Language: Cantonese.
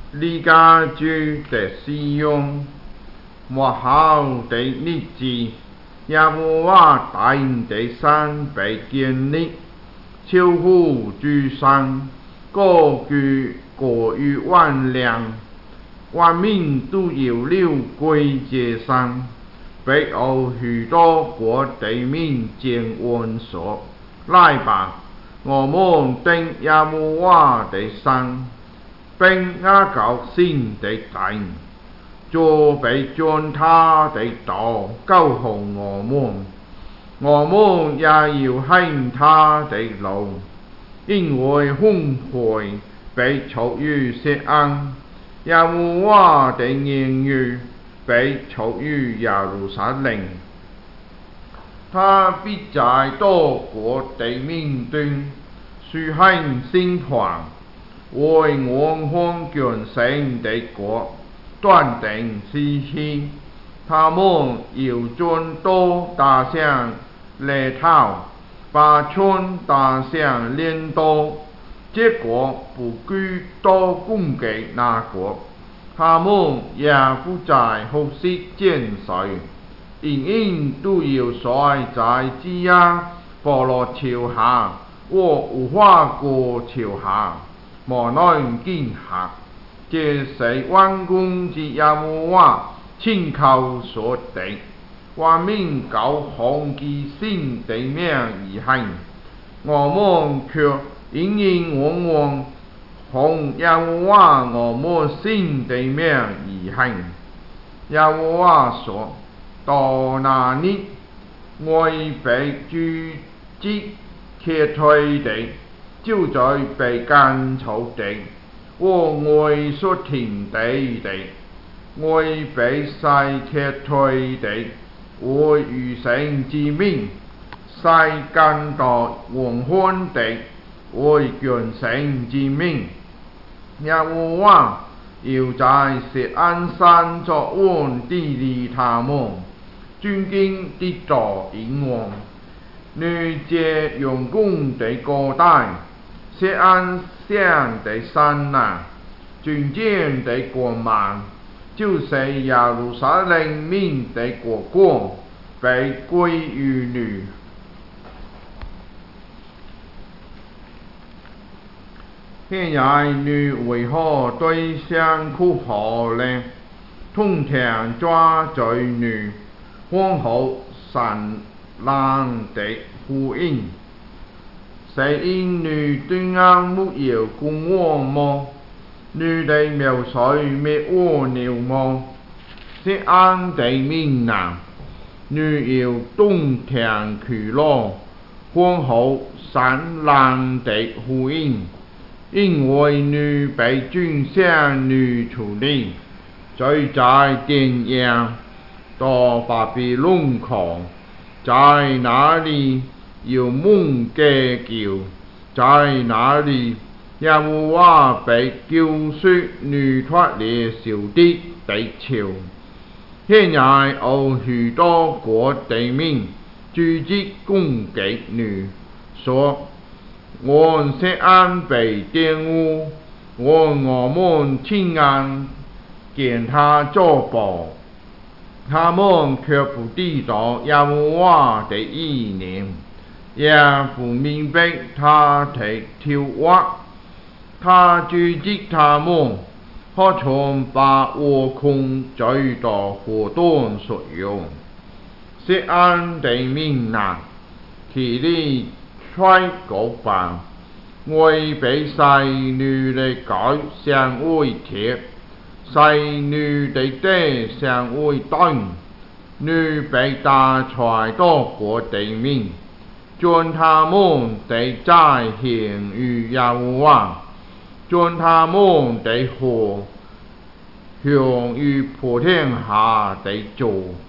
离家居的使用，幕後的日子，耶和華大的山被建立，超乎諸山，高於萬嶺，萬民都要流歸這山，北歐許多國地民見問說：來吧，我們登耶和華的山，並雅各新的殿，準備將他的道教訓我們也要行他的路，因為憤悔被出於錫安，耶和華的言語被出於耶路撒冷。他必在多國的民中施行審判，為安康強盛的國斷定時期。他們要將刀打向犁頭，把槍打向鐮刀，這國不歸到攻擊那國，他們也不再服侍奸細，人人都要摔在基亞伯羅橋下和無花果橋下，無論驚嚇。這是萬軍之耶和華親口說的，萬民高奉其神的名而行，我們卻應往奉耶和華我們神的名而行。耶和華說：到那日，我被諸跡撤退的，就在被趕出的，和我所聽地的，我被篩撤退的，和餘剩之民，篩趕到永恆的，和強盛之民。耶和華要在錫安山作王治理他們，尊敬地作英王。你這勇敢的高台，錫安山的山啊，尊敬的光芒，就是耶路撒冷民的國光，被歸於你。現在你為何對象哭號呢？通常抓罪女，皇后散亂的呼應，是因你對我沒有君王嗎？你的苗穗滅我了嗎？錫安的民啊，你要動聽去咯，皇后散亂的呼應，因為你被轉向你處理，罪在殿陽，到巴比倫去，在那裡要蒙解救，在那裡耶和華被救贖你脫離仇敵的手。現在有許多國地民聚集攻擊你，說：我錫安被玷污，我們親眼見他作報，他們卻不知道耶和華的意念，也不明白他的條約。他聚集他們，好像把窩孔追到河東所用。錫安的民啊，起來吹角吧，為被篩你的腳像為鐵，篩你的地像為燈。你被打出多國地民，將他們的債獻於耶和華，將他們的禍向於普天下的主。